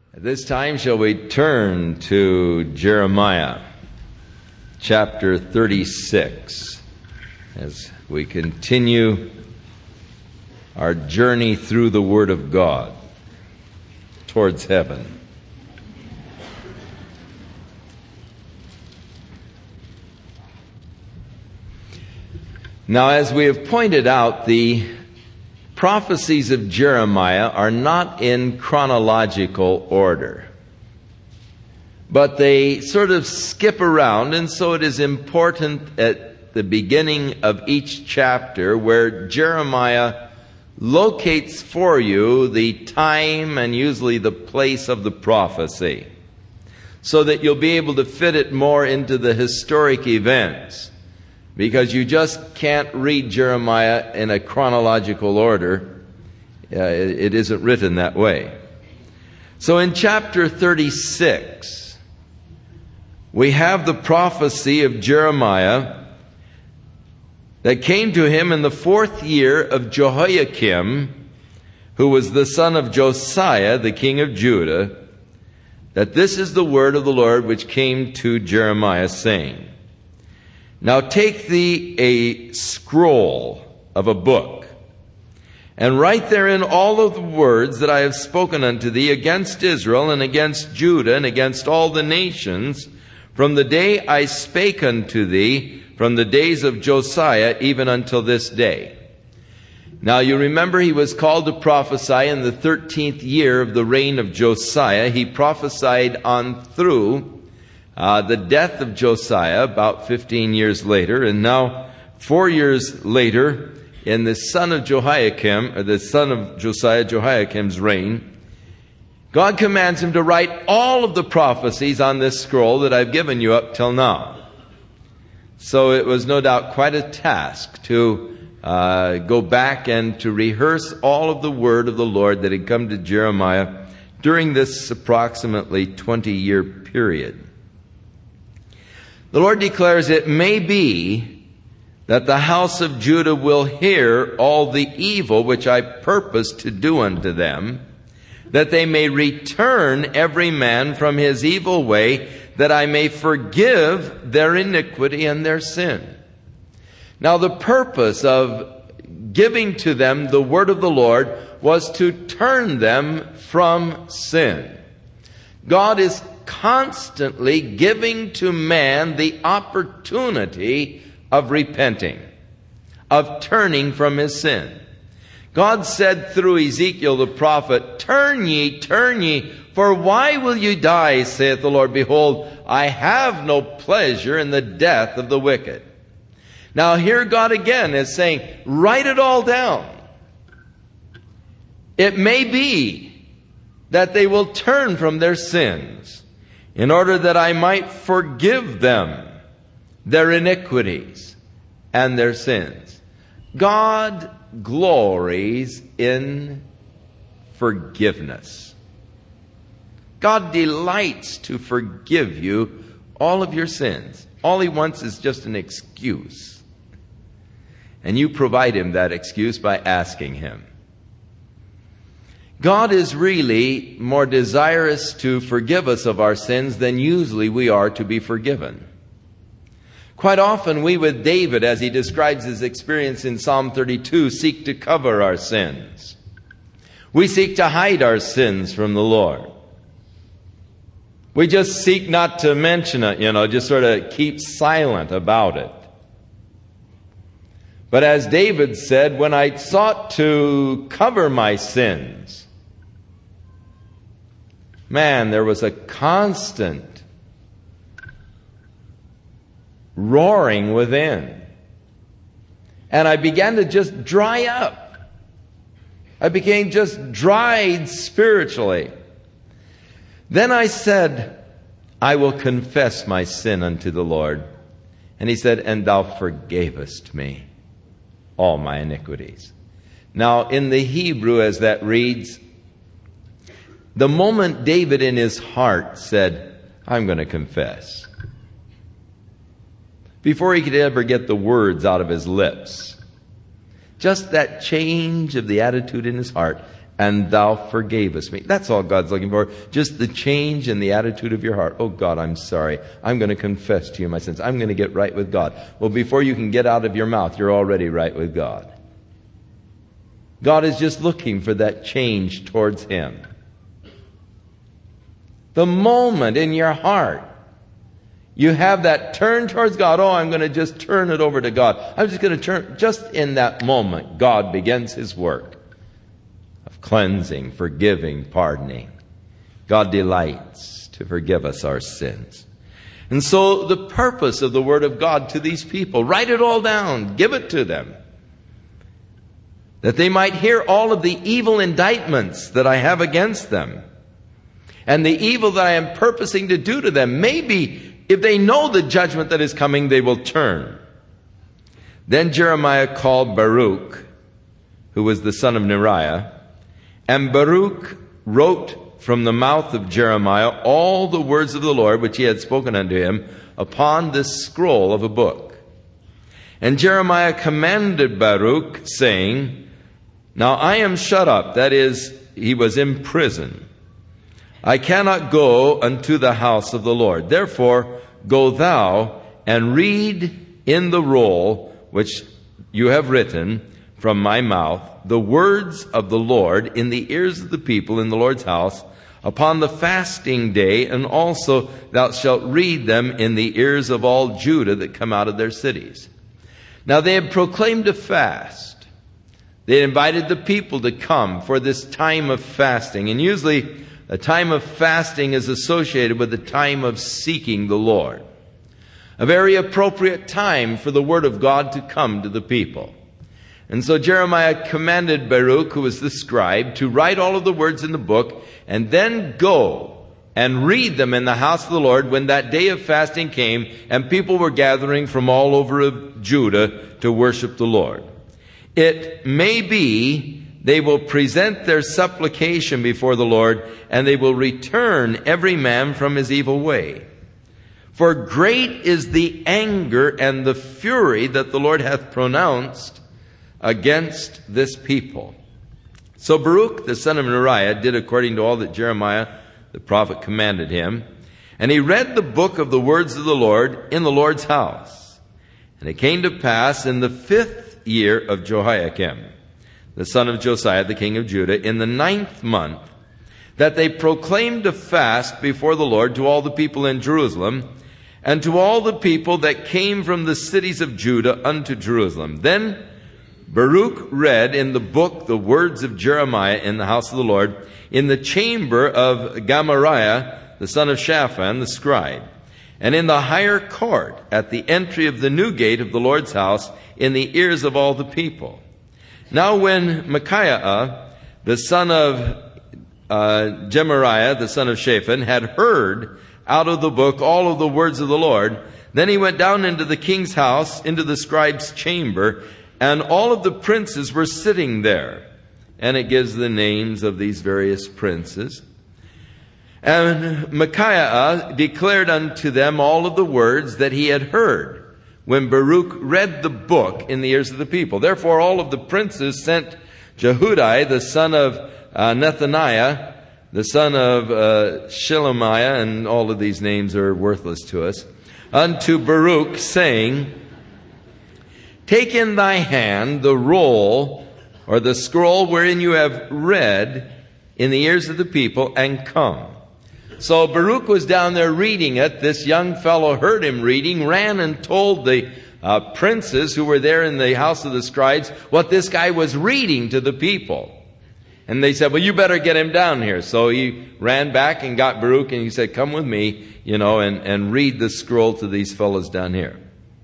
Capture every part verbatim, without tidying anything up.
At this time shall we turn to Jeremiah chapter thirty-six as we continue our journey through the Word of God towards heaven. Now, as we have pointed out, the prophecies of Jeremiah are not in chronological order, but they sort of skip around, and so it is important at the beginning of each chapter where Jeremiah locates for you the time and usually the place of the prophecy, so that you'll be able to fit it more into the historic events. Because you just can't read Jeremiah in a chronological order. Uh, it, it isn't written that way. So in chapter thirty-six, we have the prophecy of Jeremiah that came to him in the fourth year of Jehoiakim, who was the son of Josiah, the king of Judah, that this is the word of the Lord which came to Jeremiah, saying, Now take thee a scroll of a book, and write therein all of the words that I have spoken unto thee against Israel, and against Judah, and against all the nations, from the day I spake unto thee, from the days of Josiah, even until this day. Now you remember he was called to prophesy in the thirteenth year of the reign of Josiah. He prophesied on through Uh, the death of Josiah about fifteen years later, and now four years later, in the son of Jehoiakim, or the son of Josiah, Jehoiakim's reign, God commands him to write all of the prophecies on this scroll that I've given you up till now. So it was no doubt quite a task to uh, go back and to rehearse all of the word of the Lord that had come to Jeremiah during this approximately twenty-year period. The Lord declares, it may be that the house of Judah will hear all the evil which I purpose to do unto them, that they may return every man from his evil way, that I may forgive their iniquity and their sin. Now the purpose of giving to them the word of the Lord was to turn them from sin. God is constantly giving to man the opportunity of repenting, of turning from his sin. God said through Ezekiel the prophet, Turn ye, turn ye, for why will ye die, saith the Lord? Behold, I have no pleasure in the death of the wicked. Now here God again is saying, write it all down. It may be that they will turn from their sins, in order that I might forgive them their iniquities and their sins. God glories in forgiveness. God delights to forgive you all of your sins. All he wants is just an excuse. And you provide him that excuse by asking him. God is really more desirous to forgive us of our sins than usually we are to be forgiven. Quite often we, with David, as he describes his experience in Psalm thirty-two, seek to cover our sins. We seek to hide our sins from the Lord. We just seek not to mention it, you know, just sort of keep silent about it. But as David said, when I sought to cover my sins, man, there was a constant roaring within. And I began to just dry up. I became just dried spiritually. Then I said, I will confess my sin unto the Lord. And he said, and thou forgavest me all my iniquities. Now, in the Hebrew, as that reads, the moment David in his heart said, I'm going to confess, before he could ever get the words out of his lips, just that change of the attitude in his heart, and thou forgavest me. That's all God's looking for. Just the change in the attitude of your heart. Oh God, I'm sorry. I'm going to confess to you my sins. I'm going to get right with God. Well, before you can get out of your mouth, you're already right with God. God is just looking for that change towards Him. The moment in your heart you have that turn towards God, oh, I'm going to just turn it over to God. I'm just going to turn, just in that moment, God begins His work of cleansing, forgiving, pardoning. God delights to forgive us our sins. And so the purpose of the Word of God to these people, write it all down, give it to them, that they might hear all of the evil indictments that I have against them and the evil that I am purposing to do to them. Maybe if they know the judgment that is coming, they will turn. Then Jeremiah called Baruch, who was the son of Neriah, and Baruch wrote from the mouth of Jeremiah all the words of the Lord which he had spoken unto him upon this scroll of a book. And Jeremiah commanded Baruch, saying, Now I am shut up, that is, he was in prison. I cannot go unto the house of the Lord. Therefore, go thou and read in the roll which you have written from my mouth the words of the Lord in the ears of the people in the Lord's house upon the fasting day, and also thou shalt read them in the ears of all Judah that come out of their cities. Now they had proclaimed a fast. They had invited the people to come for this time of fasting, and usually a time of fasting is associated with a time of seeking the Lord. A very appropriate time for the Word of God to come to the people. And so Jeremiah commanded Baruch, who was the scribe, to write all of the words in the book and then go and read them in the house of the Lord when that day of fasting came and people were gathering from all over of Judah to worship the Lord. It may be they will present their supplication before the Lord, and they will return every man from his evil way. For great is the anger and the fury that the Lord hath pronounced against this people. So Baruch, the son of Neriah, did according to all that Jeremiah the prophet commanded him. And he read the book of the words of the Lord in the Lord's house. And it came to pass in the fifth year of Jehoiakim, the son of Josiah, the king of Judah, in the ninth month, that they proclaimed a fast before the Lord to all the people in Jerusalem, and to all the people that came from the cities of Judah unto Jerusalem. Then Baruch read in the book the words of Jeremiah in the house of the Lord, in the chamber of Gamariah, the son of Shaphan, the scribe, and in the higher court at the entry of the new gate of the Lord's house, in the ears of all the people. Now when Micaiah, the son of uh, Gemariah, the son of Shaphan, had heard out of the book all of the words of the Lord, then he went down into the king's house, into the scribe's chamber, and all of the princes were sitting there. And it gives the names of these various princes. And Micaiah declared unto them all of the words that he had heard, when Baruch read the book in the ears of the people. Therefore all of the princes sent Jehudi, the son of uh, Nethaniah, the son of uh, Shelemiah, and all of these names are worthless to us, unto Baruch, saying, Take in thy hand the roll, or the scroll wherein you have read in the ears of the people, and come. So Baruch was down there reading it. This young fellow heard him reading, ran and told the uh, princes who were there in the house of the scribes what this guy was reading to the people. And they said, well, you better get him down here. So he ran back and got Baruch, and he said, come with me, you know, and, and read the scroll to these fellows down here.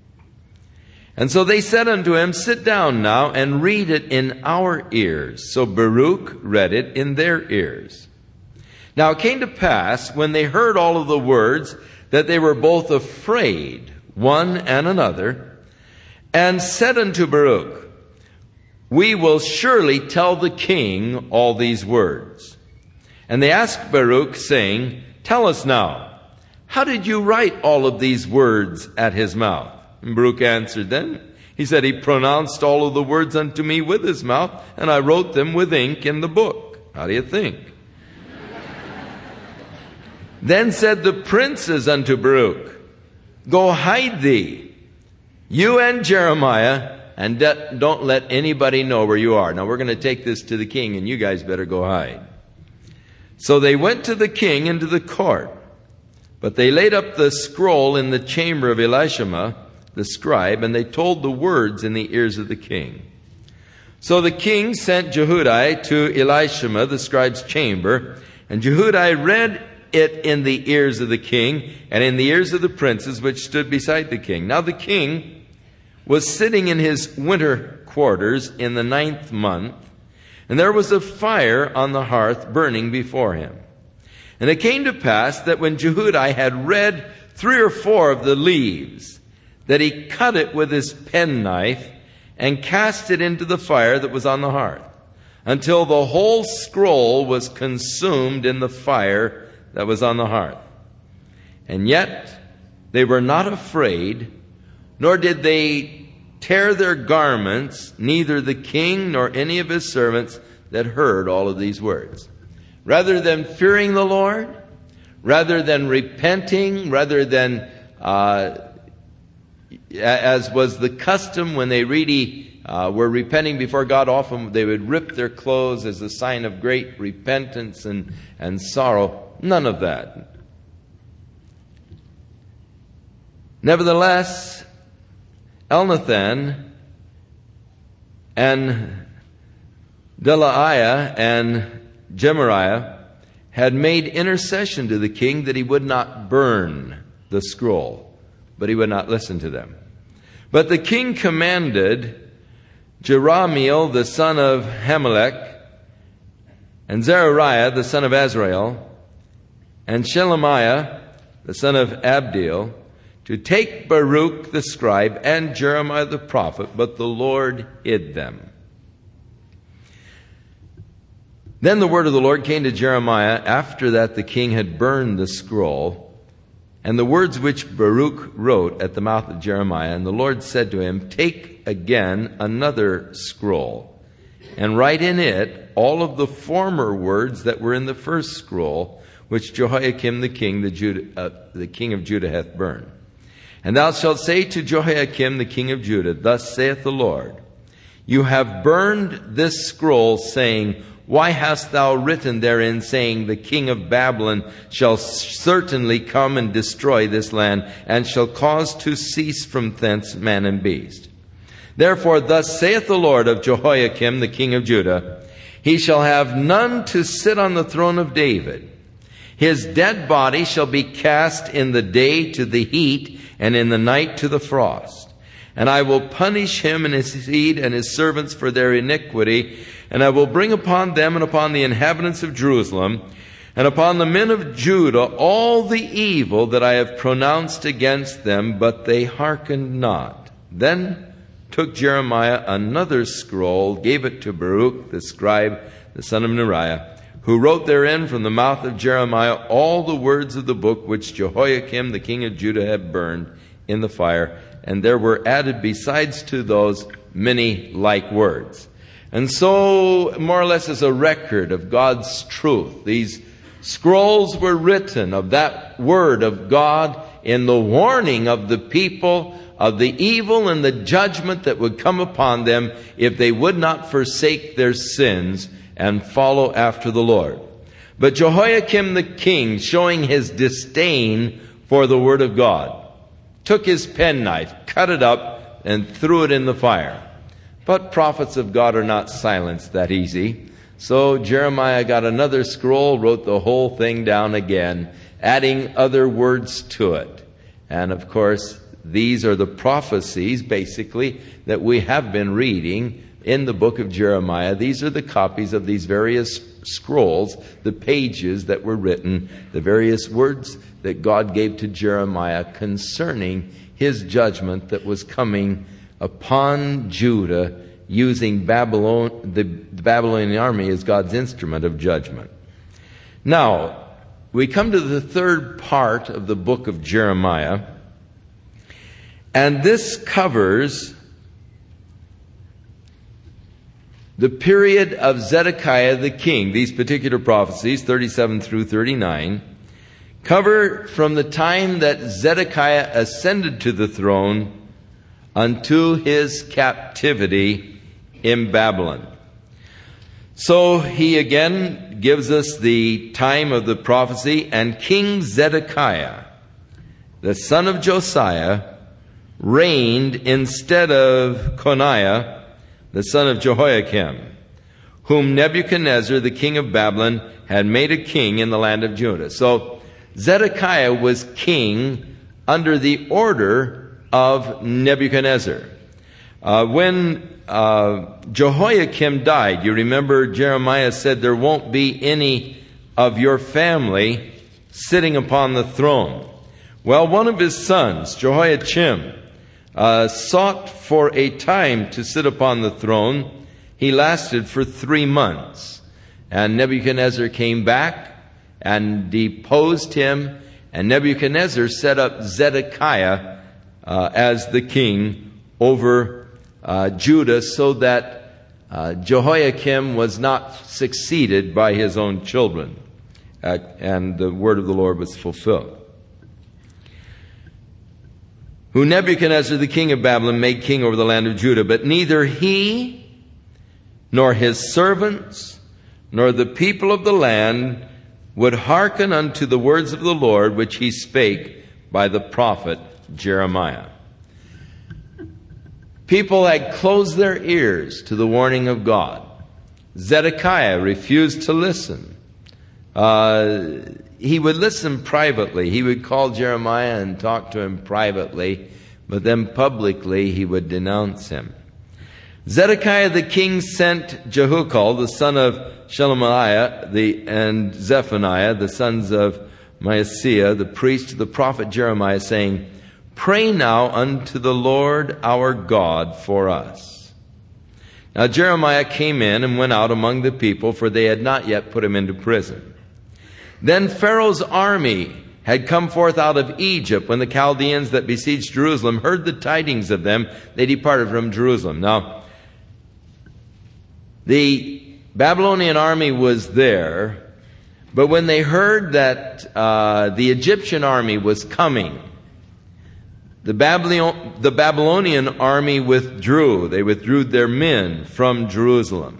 And so they said unto him, sit down now and read it in our ears. So Baruch read it in their ears. Now it came to pass, when they heard all of the words, that they were both afraid, one and another, and said unto Baruch, we will surely tell the king all these words. And they asked Baruch, saying, tell us now, how did you write all of these words at his mouth? And Baruch answered then, he said, he pronounced all of the words unto me with his mouth, and I wrote them with ink in the book. How do you think? Then said the princes unto Baruch, Go hide thee, you and Jeremiah, and de- don't let anybody know where you are. Now we're going to take this to the king, and you guys better go hide. So they went to the king into the court, but they laid up the scroll in the chamber of Elishama, the scribe, and they told the words in the ears of the king. So the king sent Jehudi to Elishama, the scribe's chamber, and Jehudi read it in the ears of the king and in the ears of the princes which stood beside the king. Now the king was sitting in his winter quarters in the ninth month, and there was a fire on the hearth burning before him. And it came to pass that when Jehudi had read three or four of the leaves, that he cut it with his penknife and cast it into the fire that was on the hearth, until the whole scroll was consumed in the fire that was on the hearth. And yet they were not afraid, nor did they tear their garments, neither the king nor any of his servants that heard all of these words. Rather than fearing the Lord, rather than repenting, rather than, uh, as was the custom when they really uh, were repenting before God, often they would rip their clothes as a sign of great repentance and, and sorrow. None of that. Nevertheless, Elnathan and Delaiah and Gemariah had made intercession to the king that he would not burn the scroll, but he would not listen to them. But the king commanded Jerahmeel, the son of Hamelech, and Zechariah, the son of Azrael, and Shelemiah, the son of Abdiel, to take Baruch the scribe and Jeremiah the prophet, but the Lord hid them. Then the word of the Lord came to Jeremiah after that the king had burned the scroll, and the words which Baruch wrote at the mouth of Jeremiah. And the Lord said to him, Take again another scroll, and write in it all of the former words that were in the first scroll, which Jehoiakim the king, the, Judah, uh, the king of Judah hath burned. And thou shalt say to Jehoiakim the king of Judah, Thus saith the Lord, You have burned this scroll, saying, Why hast thou written therein, saying, The king of Babylon shall certainly come and destroy this land, and shall cause to cease from thence man and beast. Therefore thus saith the Lord of Jehoiakim the king of Judah, He shall have none to sit on the throne of David. His dead body shall be cast in the day to the heat, and in the night to the frost. And I will punish him and his seed and his servants for their iniquity, and I will bring upon them and upon the inhabitants of Jerusalem and upon the men of Judah all the evil that I have pronounced against them, but they hearkened not. Then took Jeremiah another scroll, gave it to Baruch the scribe, the son of Neriah, who wrote therein from the mouth of Jeremiah all the words of the book which Jehoiakim the king of Judah had burned in the fire. And there were added besides to those many like words. And so, more or less as a record of God's truth, these scrolls were written of that word of God in the warning of the people of the evil and the judgment that would come upon them if they would not forsake their sins and follow after the Lord. But Jehoiakim the king, showing his disdain for the word of God, took his penknife, cut it up, and threw it in the fire. But prophets of God are not silenced that easy. So Jeremiah got another scroll, wrote the whole thing down again, adding other words to it. And of course, these are the prophecies, basically, that we have been reading in the book of Jeremiah. These are the copies of these various scrolls, the pages that were written, the various words that God gave to Jeremiah concerning his judgment that was coming upon Judah, using Babylon, the Babylonian army as God's instrument of judgment. Now, we come to the third part of the book of Jeremiah, and this covers the period of Zedekiah the king, these particular prophecies, thirty-seven through thirty-nine, cover from the time that Zedekiah ascended to the throne unto his captivity in Babylon. So he again gives us the time of the prophecy. And King Zedekiah, the son of Josiah, reigned instead of Coniah, the son of Jehoiakim, whom Nebuchadnezzar, the king of Babylon, had made a king in the land of Judah. So Zedekiah was king under the order of Nebuchadnezzar. Uh, when uh, Jehoiakim died, you remember Jeremiah said there won't be any of your family sitting upon the throne. Well, one of his sons, Jehoiachim, uh, sought for a time to sit upon the throne. He lasted for three months. And Nebuchadnezzar came back and deposed him. And Nebuchadnezzar set up Zedekiah uh, as the king over uh, Judah, so that uh, Jehoiakim was not succeeded by his own children. Uh, and the word of the Lord was fulfilled. Who Nebuchadnezzar, the king of Babylon, made king over the land of Judah. But neither he, nor his servants, nor the people of the land would hearken unto the words of the Lord, which he spake by the prophet Jeremiah. People had closed their ears to the warning of God. Zedekiah refused to listen. Uh, he would listen privately. He would call Jeremiah and talk to him privately, but then publicly he would denounce him. Zedekiah the king sent Jehukal, the son of Shelemiah, the, and Zephaniah, the sons of Maaseiah, the priest, to the prophet Jeremiah, saying, Pray now unto the Lord our God for us. Now Jeremiah came in and went out among the people, for they had not yet put him into prison. Then Pharaoh's army had come forth out of Egypt. When the Chaldeans that besieged Jerusalem heard the tidings of them, they departed from Jerusalem. Now, the Babylonian army was there, but when they heard that uh, the Egyptian army was coming, the, Babylon, the Babylonian army withdrew. They withdrew their men from Jerusalem.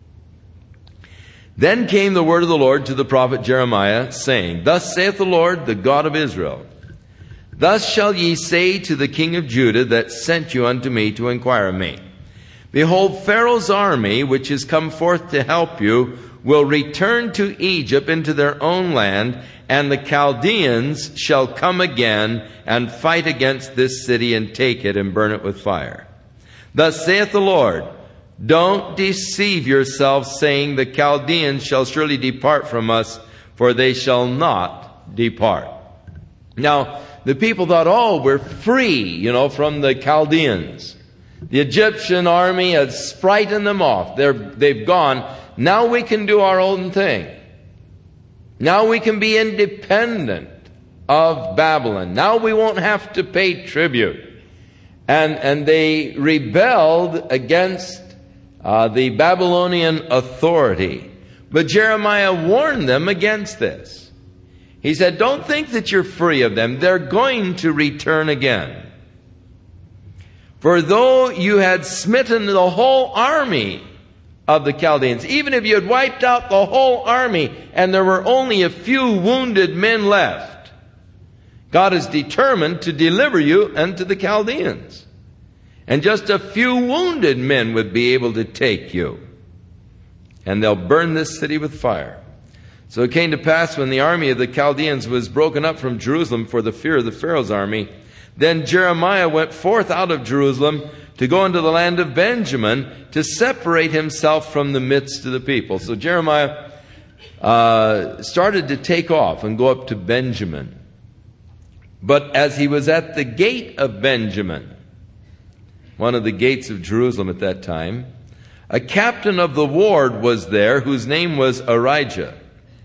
Then came the word of the Lord to the prophet Jeremiah, saying, Thus saith the Lord, the God of Israel, Thus shall ye say to the king of Judah that sent you unto me to inquire of me, Behold, Pharaoh's army, which is come forth to help you, will return to Egypt into their own land, and the Chaldeans shall come again and fight against this city and take it and burn it with fire. Thus saith the Lord, Don't deceive yourselves, saying, The Chaldeans shall surely depart from us, for they shall not depart. Now, the people thought, oh, we're free, you know, from the Chaldeans. The Egyptian army has frightened them off. They're, they've gone. Now we can do our own thing. Now we can be independent of Babylon. Now we won't have to pay tribute. And, and they rebelled against uh, the Babylonian authority. But Jeremiah warned them against this. He said, don't think that you're free of them. They're going to return again. For though you had smitten the whole army of the Chaldeans, even if you had wiped out the whole army and there were only a few wounded men left, God is determined to deliver you unto the Chaldeans. And just a few wounded men would be able to take you. And they'll burn this city with fire. So it came to pass, when the army of the Chaldeans was broken up from Jerusalem for the fear of the Pharaoh's army, then Jeremiah went forth out of Jerusalem to go into the land of Benjamin, to separate himself from the midst of the people. So Jeremiah uh, started to take off and go up to Benjamin. But as he was at the gate of Benjamin, one of the gates of Jerusalem at that time, a captain of the ward was there, whose name was Arijah.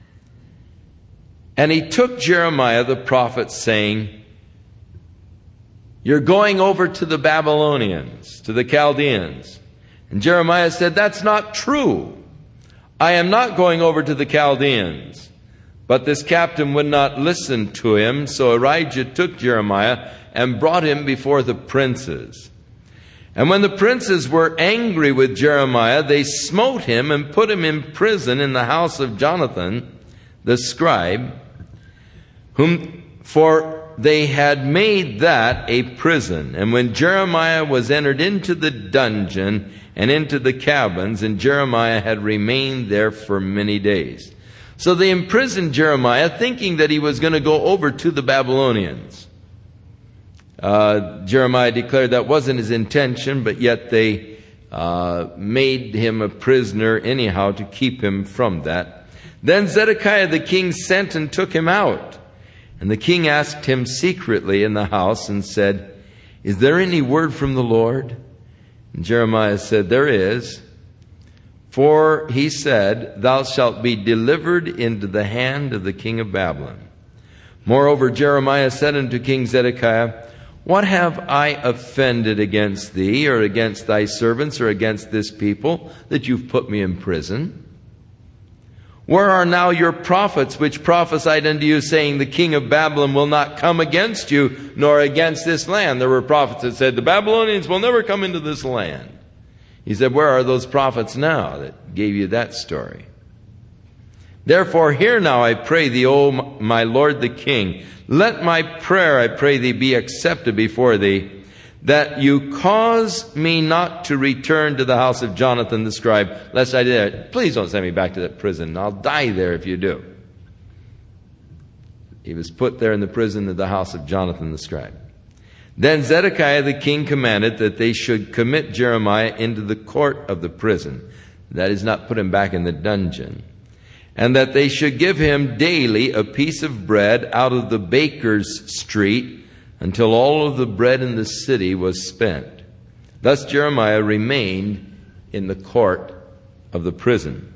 And he took Jeremiah the prophet, saying, You're going over to the Babylonians, to the Chaldeans. And Jeremiah said, "That's not true. I am not going over to the Chaldeans." But this captain would not listen to him, so Ahijah took Jeremiah and brought him before the princes. And when the princes were angry with Jeremiah, they smote him and put him in prison in the house of Jonathan, the scribe, whom for they had made that a prison. And when Jeremiah was entered into the dungeon and into the cabins, and Jeremiah had remained there for many days. So they imprisoned Jeremiah, thinking that he was going to go over to the Babylonians. Uh, Jeremiah declared that wasn't his intention, but yet they uh, made him a prisoner anyhow to keep him from that. Then Zedekiah the king sent and took him out. And the king asked him secretly in the house and said, "Is there any word from the Lord?" And Jeremiah said, "There is. For he said, Thou shalt be delivered into the hand of the king of Babylon." Moreover, Jeremiah said unto King Zedekiah, "What have I offended against thee, or against thy servants, or against this people, that you've put me in prison? Where are now your prophets which prophesied unto you, saying, The king of Babylon will not come against you, nor against this land?" There were prophets that said, "The Babylonians will never come into this land." He said, "Where are those prophets now that gave you that story? Therefore, hear now, I pray thee, O my lord the king, let my prayer, I pray thee, be accepted before thee, that you cause me not to return to the house of Jonathan the scribe, lest I did. Please don't send me back to that prison. I'll die there if you do." He was put there in the prison of the house of Jonathan the scribe. Then Zedekiah the king commanded that they should commit Jeremiah into the court of the prison, that is, not put him back in the dungeon, and that they should give him daily a piece of bread out of the baker's street, until all of the bread in the city was spent. Thus Jeremiah remained in the court of the prison.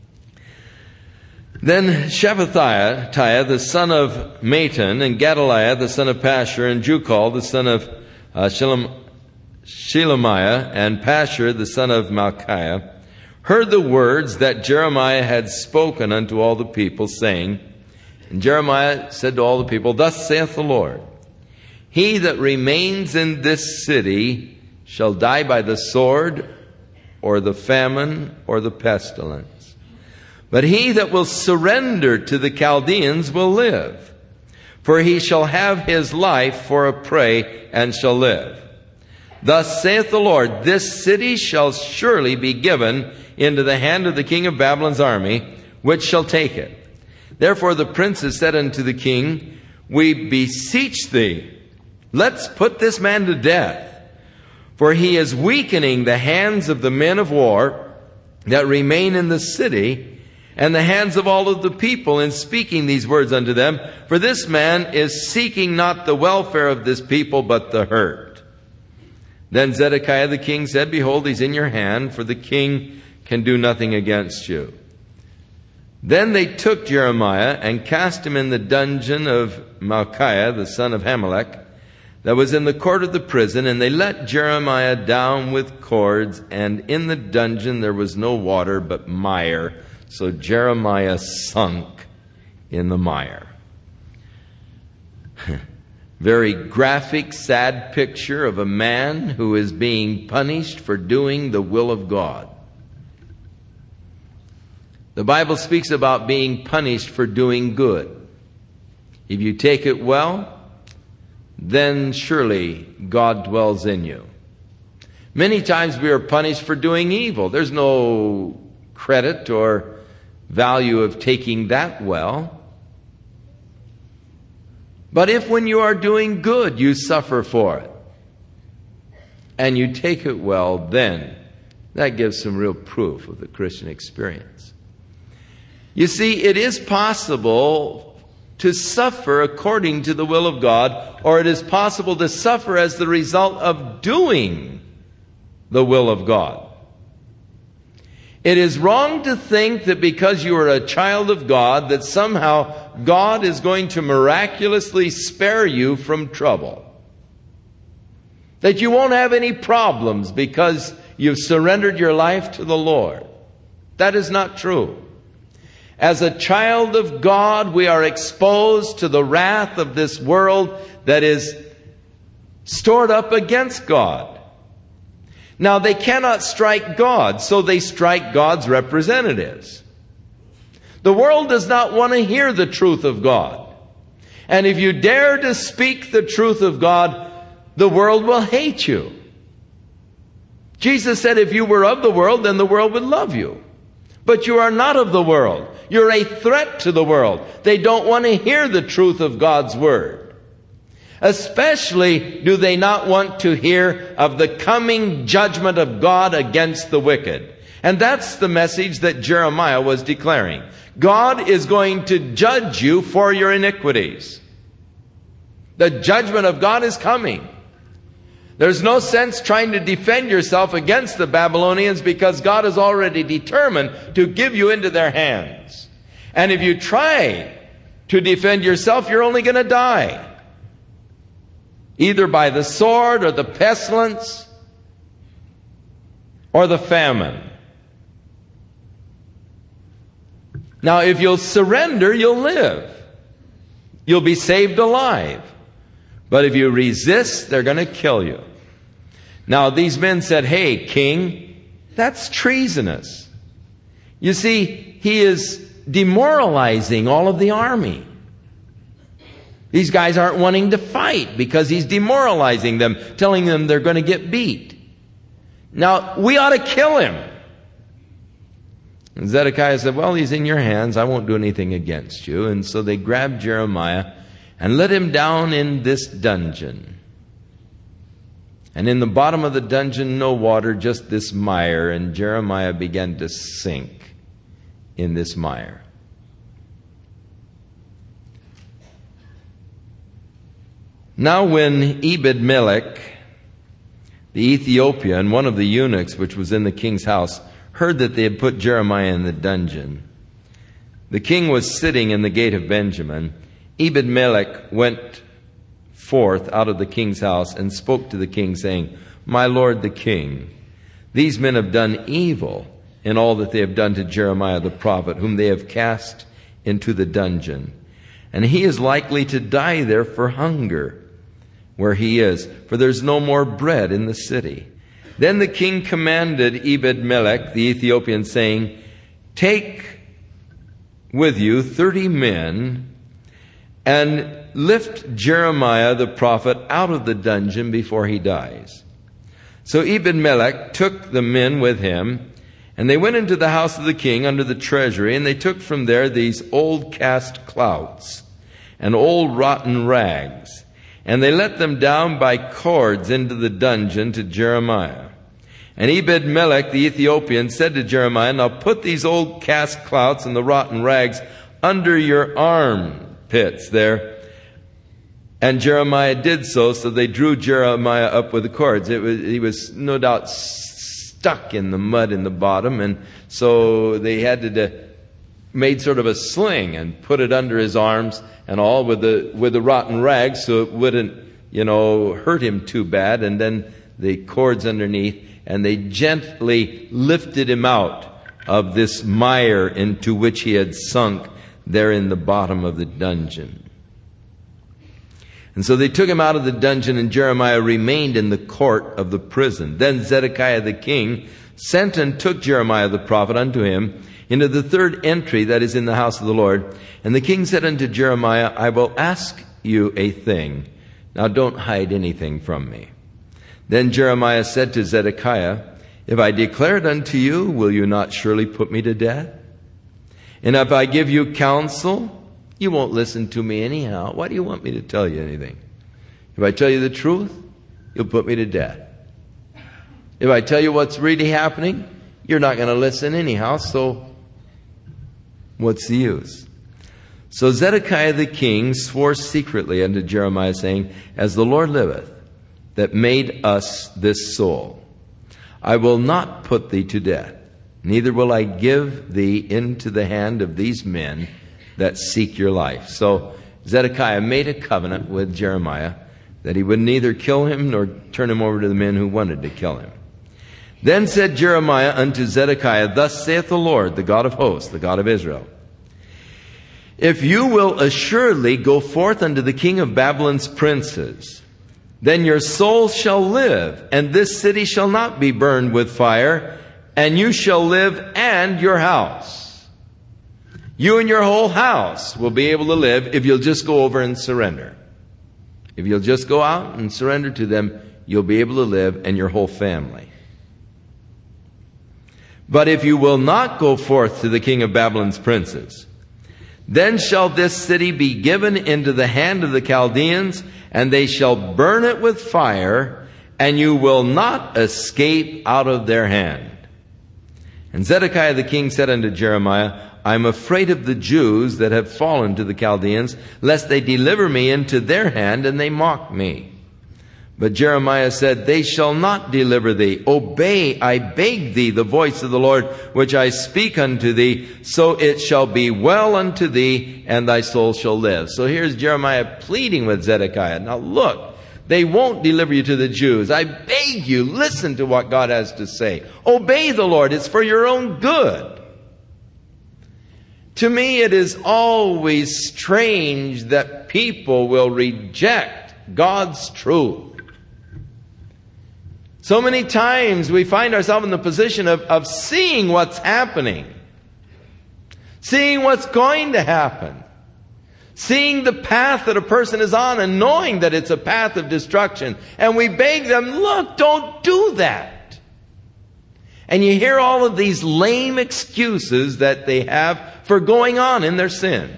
Then Shephatiah, the son of Matan, and Gedaliah, the son of Pashur, and Jukal, the son of uh, Shelem, Shelemiah, and Pashur, the son of Malchiah, heard the words that Jeremiah had spoken unto all the people, saying, and Jeremiah said to all the people, "Thus saith the Lord, He that remains in this city shall die by the sword, or the famine, or the pestilence. But he that will surrender to the Chaldeans will live. For he shall have his life for a prey, and shall live. Thus saith the Lord, This city shall surely be given into the hand of the king of Babylon's army, which shall take it. Therefore the princes said unto the king, We beseech thee, let's put this man to death. For he is weakening the hands of the men of war that remain in the city, and the hands of all of the people in speaking these words unto them. For this man is seeking not the welfare of this people, but the hurt. Then Zedekiah the king said, Behold, he's in your hand, for the king can do nothing against you. Then they took Jeremiah and cast him in the dungeon of Malchiah, the son of Hamelech, that was in the court of the prison, and they let Jeremiah down with cords, and in the dungeon there was no water but mire. So Jeremiah sunk in the mire. Very graphic, sad picture of a man who is being punished for doing the will of God. The Bible speaks about being punished for doing good. If you take it well, then surely God dwells in you. Many times we are punished for doing evil. There's no credit or value of taking that well. But if when you are doing good you suffer for it and you take it well, then that gives some real proof of the Christian experience. You see, it is possible to suffer according to the will of God, or it is possible to suffer as the result of doing the will of God. It is wrong to think that because you are a child of God, that somehow God is going to miraculously spare you from trouble. That you won't have any problems because you've surrendered your life to the Lord. That is not true. As a child of God, we are exposed to the wrath of this world that is stored up against God. Now, they cannot strike God, so they strike God's representatives. The world does not want to hear the truth of God. And if you dare to speak the truth of God, the world will hate you. Jesus said if you were of the world, then the world would love you. But you are not of the world. You're a threat to the world. They don't want to hear the truth of God's Word. Especially do they not want to hear of the coming judgment of God against the wicked. And that's the message that Jeremiah was declaring. God is going to judge you for your iniquities. The judgment of God is coming. There's no sense trying to defend yourself against the Babylonians because God has already determined to give you into their hands. And if you try to defend yourself, you're only going to die. Either by the sword or the pestilence or the famine. Now, if you'll surrender, you'll live. You'll be saved alive. But if you resist, they're going to kill you. Now, these men said, hey, king, that's treasonous. You see, he is demoralizing all of the army. These guys aren't wanting to fight because he's demoralizing them, telling them they're going to get beat. Now, we ought to kill him. And Zedekiah said, well, he's in your hands. I won't do anything against you. And so they grabbed Jeremiah and let him down in this dungeon. And in the bottom of the dungeon, no water, just this mire. And Jeremiah began to sink in this mire. Now when Ebed-Melech, the Ethiopian, one of the eunuchs which was in the king's house, heard that they had put Jeremiah in the dungeon, the king was sitting in the gate of Benjamin. Ebed-Melech went forth out of the king's house and spoke to the king, saying, my lord the king, these men have done evil in all that they have done to Jeremiah the prophet, whom they have cast into the dungeon. And he is likely to die there for hunger where he is, for there's no more bread in the city. Then the king commanded Ebed-Melech the Ethiopian, saying, take with you thirty men and lift Jeremiah the prophet out of the dungeon before he dies. So Ebed-Melech took the men with him, and they went into the house of the king under the treasury, and they took from there these old cast clouts and old rotten rags, and they let them down by cords into the dungeon to Jeremiah. And Ebed-Melech the Ethiopian said to Jeremiah, now put these old cast clouts and the rotten rags under your armpits there. And Jeremiah did so, so they drew Jeremiah up with the cords. It was, he was no doubt stuck in the mud in the bottom, and so they had to de- made sort of a sling and put it under his arms and all with the with the rotten rags, so it wouldn't, you know, hurt him too bad. And then the cords underneath, and they gently lifted him out of this mire into which he had sunk there in the bottom of the dungeon. And so they took him out of the dungeon, and Jeremiah remained in the court of the prison. Then Zedekiah the king sent and took Jeremiah the prophet unto him into the third entry that is in the house of the Lord. And the king said unto Jeremiah, I will ask you a thing. Now don't hide anything from me. Then Jeremiah said to Zedekiah, if I declare it unto you, will you not surely put me to death? And if I give you counsel, you won't listen to me anyhow. Why do you want me to tell you anything? If I tell you the truth, you'll put me to death. If I tell you what's really happening, you're not going to listen anyhow, so what's the use? So Zedekiah the king swore secretly unto Jeremiah, saying, as the Lord liveth, that made us this soul, I will not put thee to death, neither will I give thee into the hand of these men that seek your life. So Zedekiah made a covenant with Jeremiah that he would neither kill him nor turn him over to the men who wanted to kill him. Then said Jeremiah unto Zedekiah, Thus saith the Lord, the God of hosts, the God of Israel, If you will assuredly go forth unto the king of Babylon's princes, then your soul shall live, and this city shall not be burned with fire, and you shall live and your house. You and your whole house will be able to live if you'll just go over and surrender. If you'll just go out and surrender to them, you'll be able to live, and your whole family. But if you will not go forth to the king of Babylon's princes, then shall this city be given into the hand of the Chaldeans, and they shall burn it with fire, and you will not escape out of their hand. And Zedekiah the king said unto Jeremiah, I am afraid of the Jews that have fallen to the Chaldeans, lest they deliver me into their hand, and they mock me. But Jeremiah said, They shall not deliver thee. Obey, I beg thee, the voice of the Lord, which I speak unto thee, so it shall be well unto thee, and thy soul shall live. So here's Jeremiah pleading with Zedekiah. Now look, they won't deliver you to the Jews. I beg you, listen to what God has to say. Obey the Lord. It's for your own good. To me, it is always strange that people will reject God's truth. So many times we find ourselves in the position of, of seeing what's happening, seeing what's going to happen, seeing the path that a person is on and knowing that it's a path of destruction. And we beg them, look, don't do that. And you hear all of these lame excuses that they have for going on in their sin.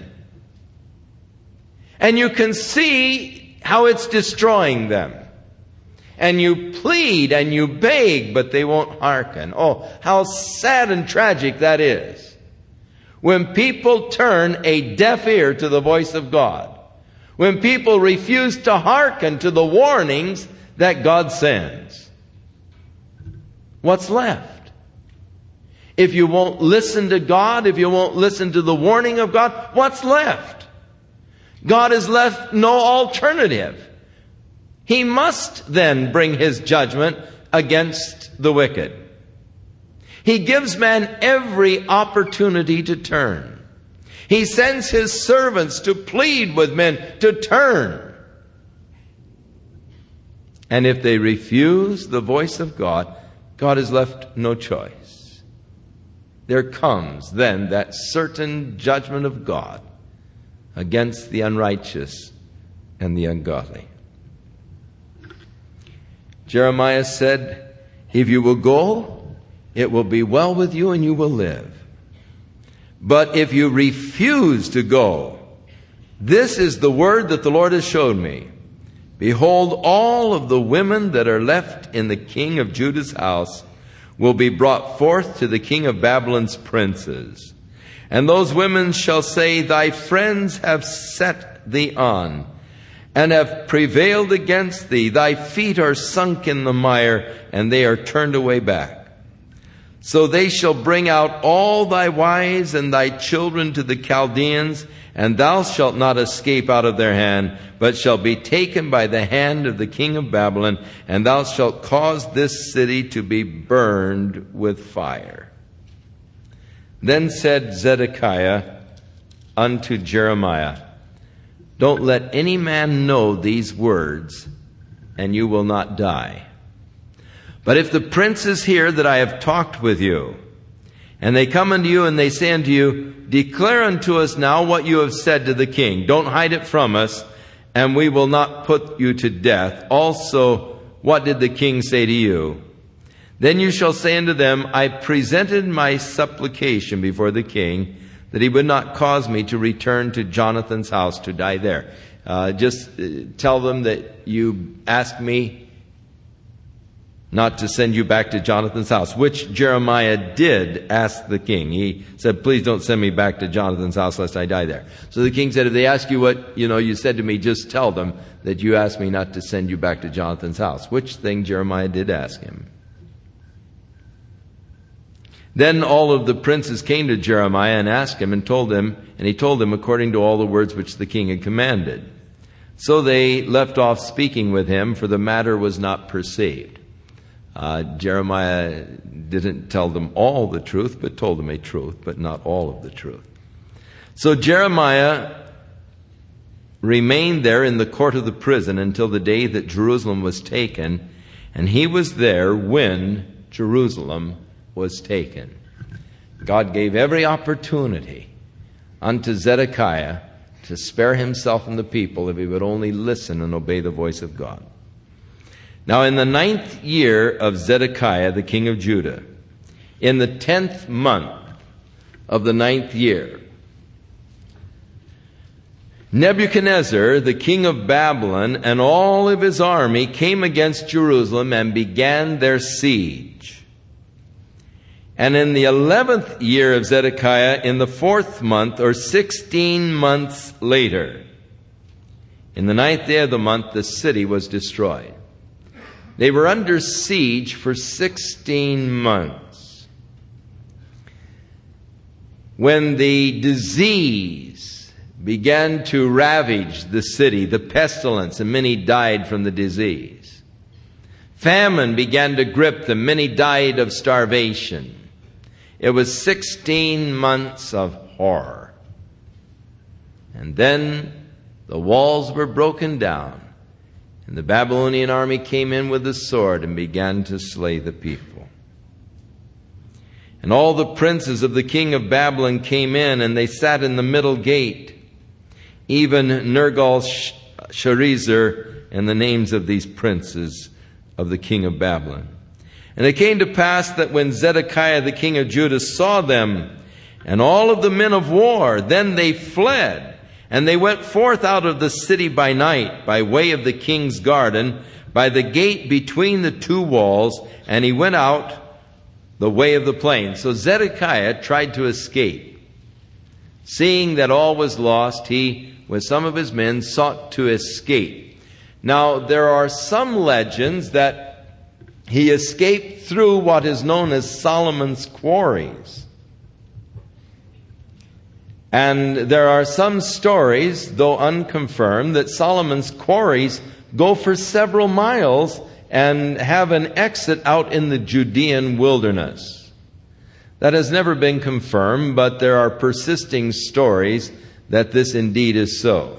And you can see how it's destroying them. And you plead and you beg, but they won't hearken. Oh, how sad and tragic that is. When people turn a deaf ear to the voice of God. When people refuse to hearken to the warnings that God sends. What's left? If you won't listen to God, if you won't listen to the warning of God, what's left? God has left no alternative. He must then bring His judgment against the wicked. He gives man every opportunity to turn. He sends His servants to plead with men to turn. And if they refuse the voice of God, God has left no choice. There comes then that certain judgment of God against the unrighteous and the ungodly. Jeremiah said, If you will go, it will be well with you and you will live. But if you refuse to go, this is the word that the Lord has showed me. Behold, all of the women that are left in the king of Judah's house will be brought forth to the king of Babylon's princes. And those women shall say, Thy friends have set thee on, and have prevailed against thee. Thy feet are sunk in the mire, and they are turned away back. So they shall bring out all thy wives and thy children to the Chaldeans, and thou shalt not escape out of their hand, but shall be taken by the hand of the king of Babylon, and thou shalt cause this city to be burned with fire. Then said Zedekiah unto Jeremiah, Don't let any man know these words, and you will not die. But if the princes hear that I have talked with you, and they come unto you and they say unto you, Declare unto us now what you have said to the king. Don't hide it from us, and we will not put you to death. Also, what did the king say to you? Then you shall say unto them, I presented my supplication before the king, that he would not cause me to return to Jonathan's house to die there. Uh, just uh, tell them that you asked me not to send you back to Jonathan's house, which Jeremiah did ask the king. He said, please don't send me back to Jonathan's house lest I die there. So the king said, if they ask you what, you know, you said to me, just tell them that you asked me not to send you back to Jonathan's house, which thing Jeremiah did ask him. Then all of the princes came to Jeremiah and asked him and told him, and he told them according to all the words which the king had commanded. So they left off speaking with him, for the matter was not perceived. Uh, Jeremiah didn't tell them all the truth, but told them a truth, but not all of the truth. So Jeremiah remained there in the court of the prison until the day that Jerusalem was taken, and he was there when Jerusalem was taken. God gave every opportunity unto Zedekiah to spare himself and the people if he would only listen and obey the voice of God. Now, in the ninth year of Zedekiah, the king of Judah, in the tenth month of the ninth year, Nebuchadnezzar, the king of Babylon, and all of his army came against Jerusalem and began their siege. And in the eleventh year of Zedekiah, in the fourth month, or sixteen months later, in the ninth day of the month, the city was destroyed. They were under siege for sixteen months. When the disease began to ravage the city, the pestilence, and many died from the disease. Famine began to grip them. Many died of starvation. It was sixteen months of horror. And then the walls were broken down, and the Babylonian army came in with the sword and began to slay the people. And all the princes of the king of Babylon came in, and they sat in the middle gate, even Nergal-Sharezer, and the names of these princes of the king of Babylon. And it came to pass that when Zedekiah the king of Judah saw them, and all of the men of war, then they fled, and they went forth out of the city by night, by way of the king's garden, by the gate between the two walls, and he went out the way of the plain. So Zedekiah tried to escape. Seeing that all was lost, he, with some of his men, sought to escape. Now, there are some legends that he escaped through what is known as Solomon's quarries. And there are some stories, though unconfirmed, that Solomon's quarries go for several miles and have an exit out in the Judean wilderness. That has never been confirmed, but there are persisting stories that this indeed is so.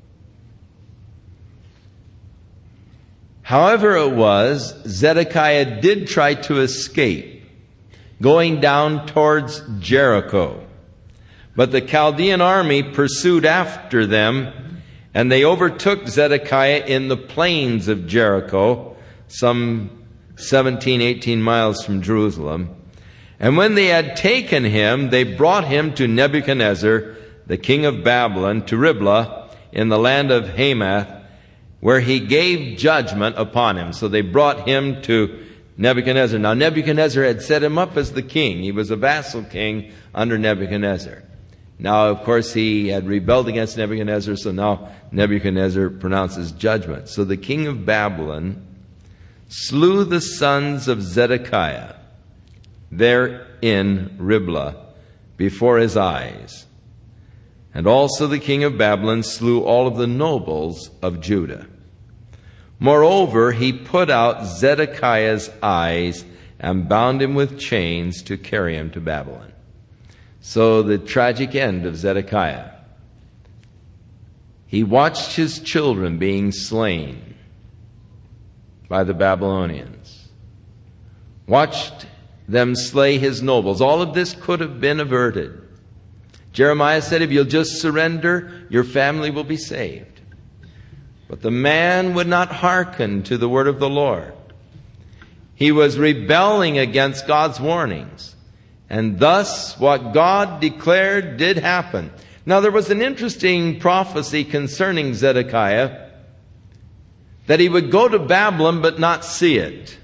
However it was, Zedekiah did try to escape, going down towards Jericho. But the Chaldean army pursued after them, and they overtook Zedekiah in the plains of Jericho, some seventeen, eighteen miles from Jerusalem. And when they had taken him, they brought him to Nebuchadnezzar, the king of Babylon, to Riblah in the land of Hamath, where he gave judgment upon him. So they brought him to Nebuchadnezzar. Now Nebuchadnezzar had set him up as the king. He was a vassal king under Nebuchadnezzar. Now, of course, he had rebelled against Nebuchadnezzar, so now Nebuchadnezzar pronounces judgment. So the king of Babylon slew the sons of Zedekiah there in Riblah before his eyes. And also the king of Babylon slew all of the nobles of Judah. Moreover, he put out Zedekiah's eyes and bound him with chains to carry him to Babylon. So the tragic end of Zedekiah. He watched his children being slain by the Babylonians. Watched them slay his nobles. All of this could have been averted. Jeremiah said, if you'll just surrender, your family will be saved. But the man would not hearken to the word of the Lord. He was rebelling against God's warnings. And thus, what God declared did happen. Now, there was an interesting prophecy concerning Zedekiah, that he would go to Babylon but not see it.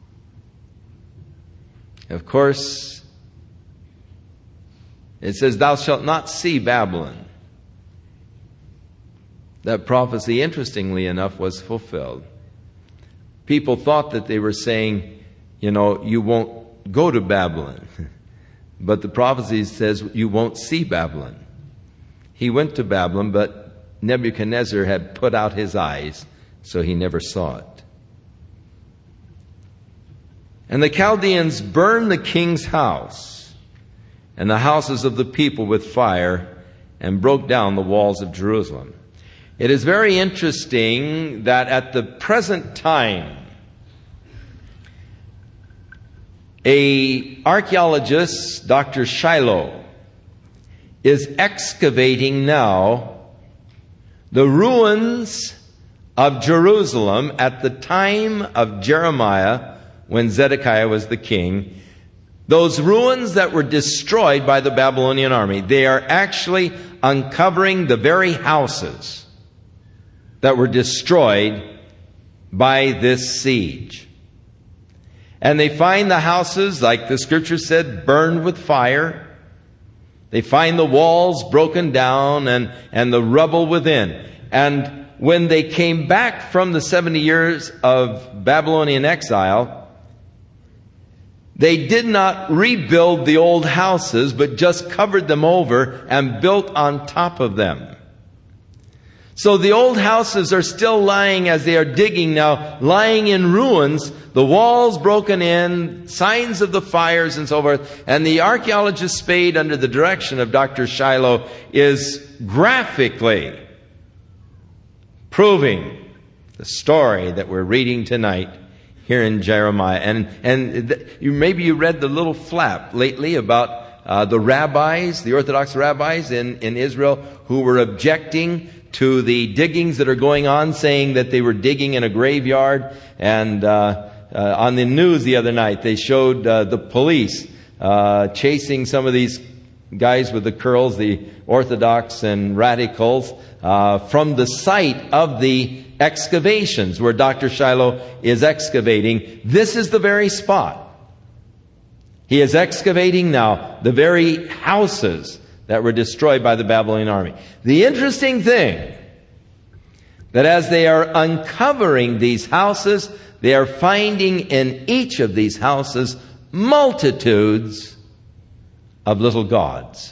Of course, it says, thou shalt not see Babylon. That prophecy, interestingly enough, was fulfilled. People thought that they were saying, you know, you won't go to Babylon. But the prophecy says you won't see Babylon. He went to Babylon, but Nebuchadnezzar had put out his eyes, so he never saw it. And the Chaldeans burned the king's house and the houses of the people with fire and broke down the walls of Jerusalem. It is very interesting that at the present time, a archaeologist, Doctor Shiloh, is excavating now the ruins of Jerusalem at the time of Jeremiah, when Zedekiah was the king. Those ruins that were destroyed by the Babylonian army, they are actually uncovering the very houses that were destroyed by this siege. And they find the houses, like the scripture said, burned with fire. They find the walls broken down and, and the rubble within. And when they came back from the seventy years of Babylonian exile, they did not rebuild the old houses, but just covered them over and built on top of them. So the old houses are still lying, as they are digging now, lying in ruins, the walls broken in, signs of the fires and so forth. And the archaeologist Spade, under the direction of Doctor Shiloh, is graphically proving the story that we're reading tonight here in Jeremiah. And and th- you maybe you read the little flap lately about uh, the rabbis, the Orthodox rabbis in, in Israel, who were objecting to the diggings that are going on, saying that they were digging in a graveyard. And uh, uh, on the news the other night, they showed uh, the police uh, chasing some of these guys with the curls, the Orthodox and radicals, uh, from the site of the excavations where Doctor Shiloh is excavating. This is the very spot. He is excavating now the very houses that were destroyed by the Babylonian army. The interesting thing, that as they are uncovering these houses, they are finding in each of these houses multitudes of little gods,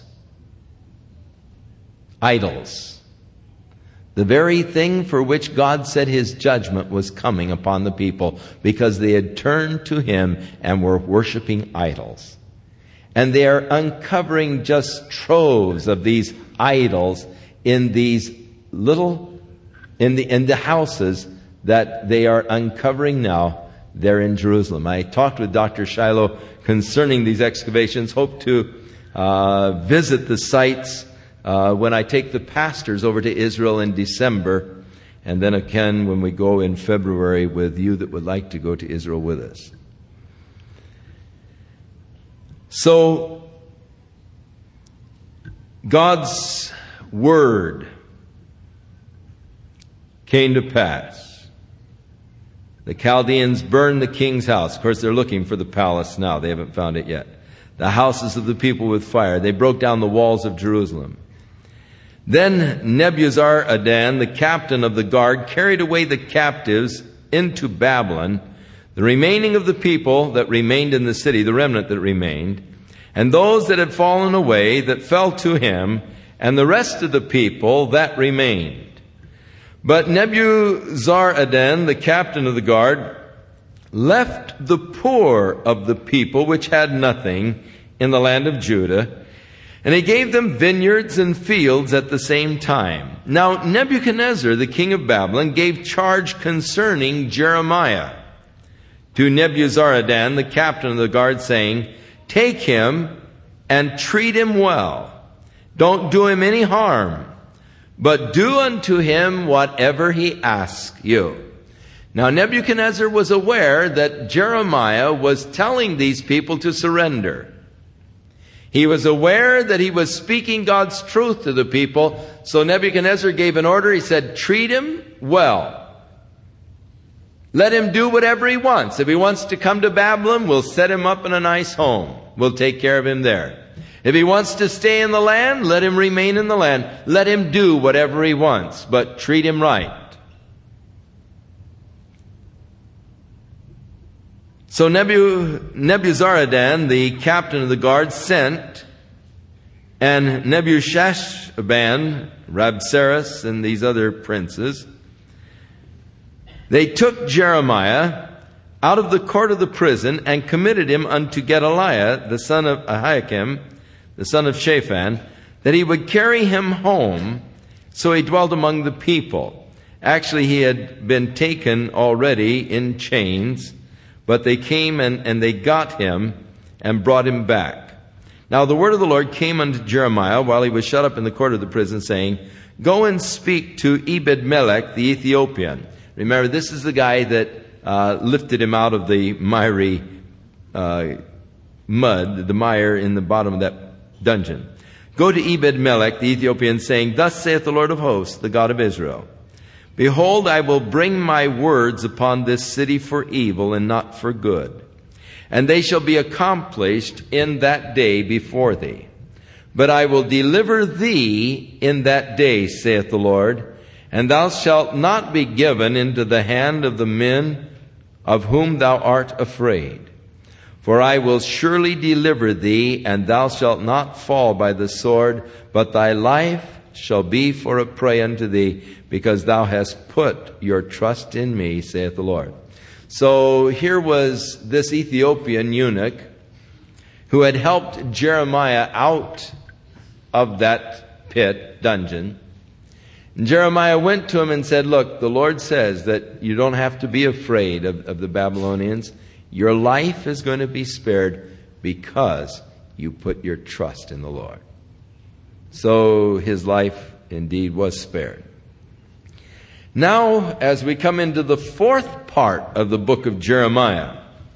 idols. The very thing for which God said His judgment was coming upon the people, because they had turned to Him and were worshiping idols. And they are uncovering just troves of these idols in these little, in the, in the houses that they are uncovering now there in Jerusalem. I talked with Doctor Shiloh concerning these excavations, hope to uh, visit the sites uh, when I take the pastors over to Israel in December, and then again when we go in February with you that would like to go to Israel with us. So, God's word came to pass. The Chaldeans burned the king's house. Of course, they're looking for the palace now. They haven't found it yet. The houses of the people with fire. They broke down the walls of Jerusalem. Then Nebuzaradan, the captain of the guard, carried away the captives into Babylon, the remaining of the people that remained in the city, the remnant that remained, and those that had fallen away that fell to him, and the rest of the people that remained. But Nebuzaradan, the captain of the guard, left the poor of the people which had nothing in the land of Judah, and he gave them vineyards and fields at the same time. Now Nebuchadnezzar, the king of Babylon, gave charge concerning Jeremiah to Nebuzaradan, the captain of the guard, saying, "Take him and treat him well. Don't do him any harm, but do unto him whatever he asks you." Now Nebuchadnezzar was aware that Jeremiah was telling these people to surrender. He was aware that he was speaking God's truth to the people. So Nebuchadnezzar gave an order. He said, treat him well. Let him do whatever he wants. If he wants to come to Babylon, we'll set him up in a nice home. We'll take care of him there. If he wants to stay in the land, let him remain in the land. Let him do whatever he wants, but treat him right. So Nebu, Nebuzaradan, the captain of the guard, sent, and Nebuchadnezzar, Rabsaris, and these other princes, they took Jeremiah out of the court of the prison, and committed him unto Gedaliah, the son of Ahikam, the son of Shaphan, that he would carry him home. So he dwelt among the people. Actually, he had been taken already in chains, but they came and, and they got him and brought him back. Now the word of the Lord came unto Jeremiah while he was shut up in the court of the prison, saying, Go and speak to Ebed-melech the Ethiopian. Remember, this is the guy that uh, lifted him out of the miry uh, mud, the mire in the bottom of that dungeon. Go to Ebed-melech the Ethiopian, saying, Thus saith the Lord of hosts, the God of Israel, Behold, I will bring my words upon this city for evil and not for good. And they shall be accomplished in that day before thee. But I will deliver thee in that day, saith the Lord, and thou shalt not be given into the hand of the men of whom thou art afraid. For I will surely deliver thee, and thou shalt not fall by the sword, but thy life shall be for a prey unto thee, because thou hast put your trust in me, saith the Lord. So here was this Ethiopian eunuch who had helped Jeremiah out of that pit, dungeon. And Jeremiah went to him and said, Look, the Lord says that you don't have to be afraid of, of the Babylonians. Your life is going to be spared because you put your trust in the Lord. So his life indeed was spared. Now, as we come into the fourth part of the book of Jeremiah,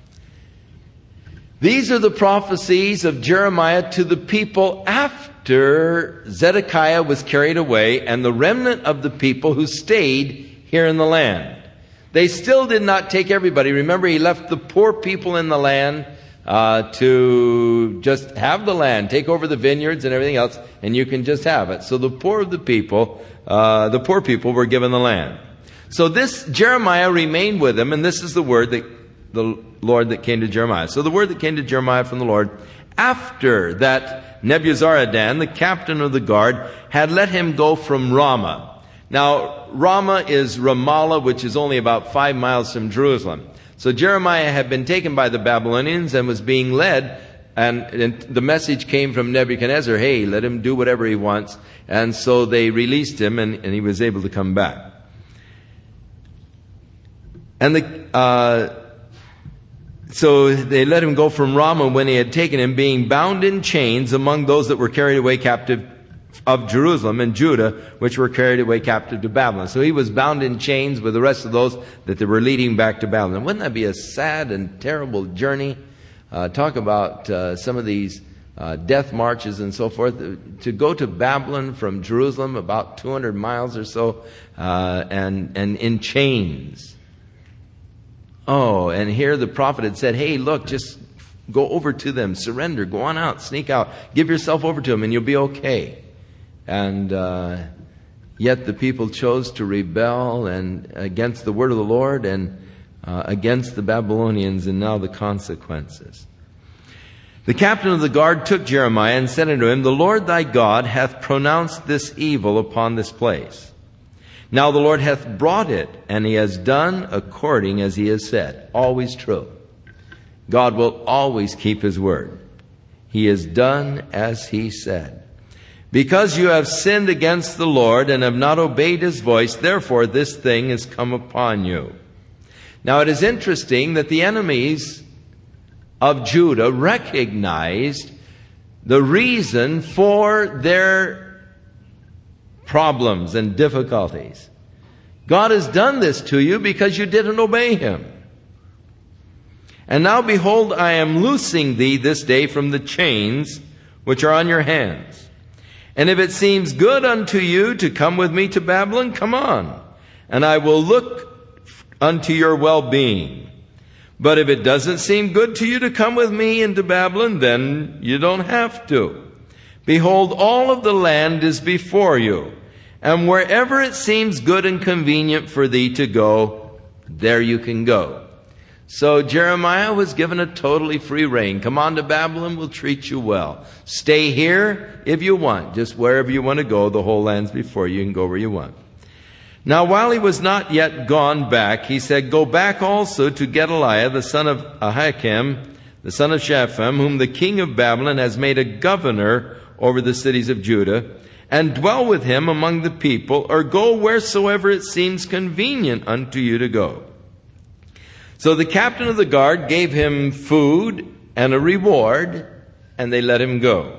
these are the prophecies of Jeremiah to the people after Zedekiah was carried away and the remnant of the people who stayed here in the land. They still did not take everybody. Remember, he left the poor people in the land uh, to just have the land, take over the vineyards and everything else, and you can just have it. So the poor of the people, uh, the poor people were given the land. So this Jeremiah remained with them, and this is the word that the Lord that came to Jeremiah. So the word that came to Jeremiah from the Lord, after that Nebuzaradan, the captain of the guard, had let him go from Ramah. Now, Ramah is Ramallah, which is only about five miles from Jerusalem. So Jeremiah had been taken by the Babylonians and was being led, and, and the message came from Nebuchadnezzar, hey, let him do whatever he wants. And so they released him, and, and he was able to come back. And the... Uh, So they let him go from Ramah when he had taken him, being bound in chains among those that were carried away captive of Jerusalem and Judah, which were carried away captive to Babylon. So he was bound in chains with the rest of those that they were leading back to Babylon. Wouldn't that be a sad and terrible journey? Uh, talk about uh, some of these uh, death marches and so forth. To go to Babylon from Jerusalem, about two hundred miles or so, uh, and, and in chains. Oh, and here the prophet had said, hey, look, just go over to them, surrender, go on out, sneak out, give yourself over to them, and you'll be okay. And uh, yet the people chose to rebel and against the word of the Lord and uh, against the Babylonians, and now the consequences. The captain of the guard took Jeremiah and said unto him, The Lord thy God hath pronounced this evil upon this place. Now the Lord hath brought it, and he has done according as he has said. Always true. God will always keep his word. He has done as he said. Because you have sinned against the Lord and have not obeyed his voice, therefore this thing has come upon you. Now it is interesting that the enemies of Judah recognized the reason for their problems and difficulties. God has done this to you because you didn't obey him. And now behold, I am loosing thee this day from the chains which are on your hands. And if it seems good unto you to come with me to Babylon, come on, and I will look unto your well-being. But if it doesn't seem good to you to come with me into Babylon, then you don't have to. Behold, all of the land is before you, and wherever it seems good and convenient for thee to go, there you can go. So Jeremiah was given a totally free rein. Come on to Babylon, we'll treat you well. Stay here if you want. Just wherever you want to go, the whole land's before you. You can go where you want. Now while he was not yet gone back, he said, Go back also to Gedaliah, the son of Ahikam, the son of Shaphan, whom the king of Babylon has made a governor over the cities of Judah, and dwell with him among the people, or go wheresoever it seems convenient unto you to go. So the captain of the guard gave him food and a reward, and they let him go.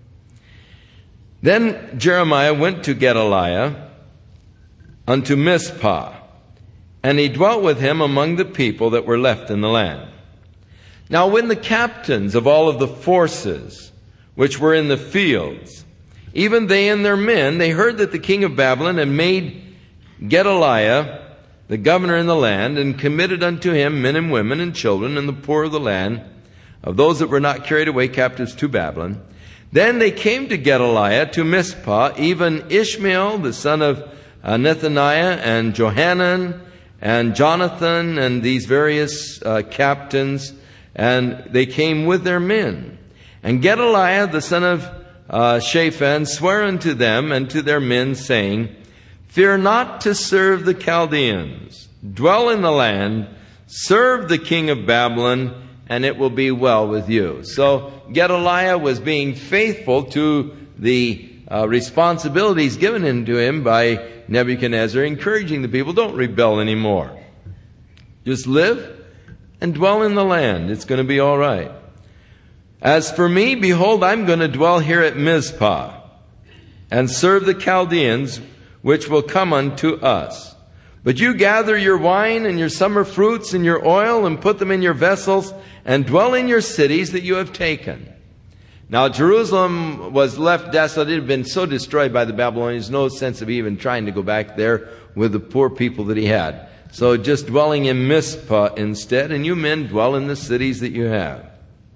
Then Jeremiah went to Gedaliah unto Mizpah, and he dwelt with him among the people that were left in the land. Now when the captains of all of the forces which were in the fields, even they and their men, they heard that the king of Babylon had made Gedaliah the governor in the land, and committed unto him men and women and children and the poor of the land, of those that were not carried away captives to Babylon, then they came to Gedaliah to Mizpah, even Ishmael the son of uh, Nethaniah, and Johanan and Jonathan, and these various uh, captains, and they came with their men. And Gedaliah the son of uh, Shaphan sware unto them and to their men, saying, Fear not to serve the Chaldeans. Dwell in the land, serve the king of Babylon, and it will be well with you. So Gedaliah was being faithful to the uh, responsibilities given unto him by Nebuchadnezzar, encouraging the people, don't rebel anymore. Just live and dwell in the land. It's going to be all right. As for me, behold, I'm going to dwell here at Mizpah and serve the Chaldeans, which will come unto us. But you gather your wine and your summer fruits and your oil and put them in your vessels and dwell in your cities that you have taken. Now Jerusalem was left desolate. It had been so destroyed by the Babylonians, no sense of even trying to go back there with the poor people that he had. So just dwelling in Mizpah instead, and you men dwell in the cities that you have.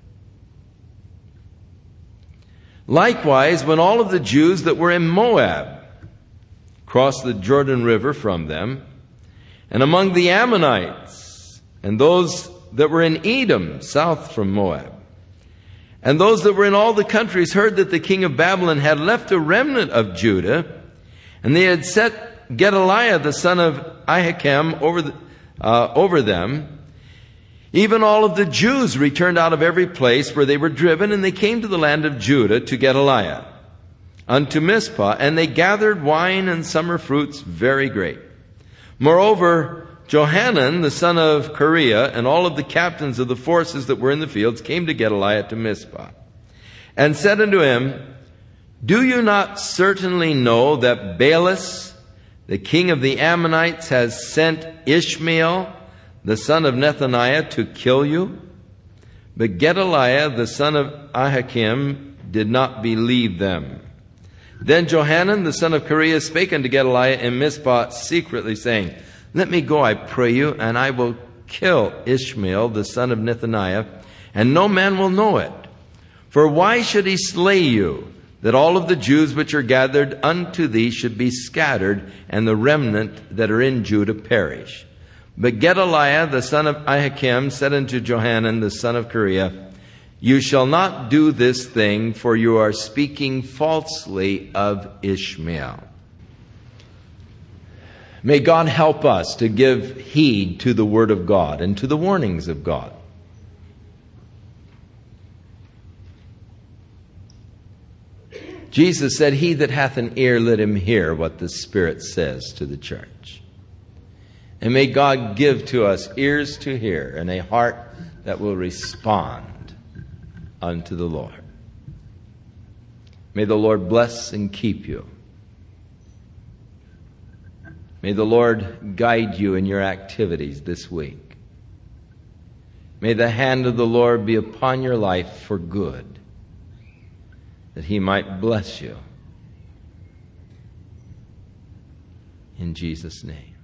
Likewise, when all of the Jews that were in Moab crossed the Jordan River from them, and among the Ammonites, and those that were in Edom, south from Moab, and those that were in all the countries heard that the king of Babylon had left a remnant of Judah, and they had set Gedaliah the son of Ahikam over, the, uh, over them, even all of the Jews returned out of every place where they were driven, and they came to the land of Judah to Gedaliah, unto Mizpah, and they gathered wine and summer fruits very great. Moreover, Johanan, the son of Kareah, and all of the captains of the forces that were in the fields came to Gedaliah to Mizpah, and said unto him, Do you not certainly know that Baalis, the king of the Ammonites, has sent Ishmael, the son of Nethaniah, to kill you? But Gedaliah, the son of Ahikam, did not believe them. Then Johanan, the son of Kareah, spake unto Gedaliah in Mizpah secretly, saying, Let me go, I pray you, and I will kill Ishmael, the son of Nethaniah, and no man will know it. For why should he slay you, that all of the Jews which are gathered unto thee should be scattered, and the remnant that are in Judah perish? But Gedaliah, the son of Ahikam, said unto Johanan, the son of Kareah, You shall not do this thing, for you are speaking falsely of Ishmael. May God help us to give heed to the word of God and to the warnings of God. Jesus said, He that hath an ear, let him hear what the Spirit says to the church. And may God give to us ears to hear and a heart that will respond unto the Lord. May the Lord bless and keep you. May the Lord guide you in your activities this week. May the hand of the Lord be upon your life for good, that He might bless you. In Jesus' name.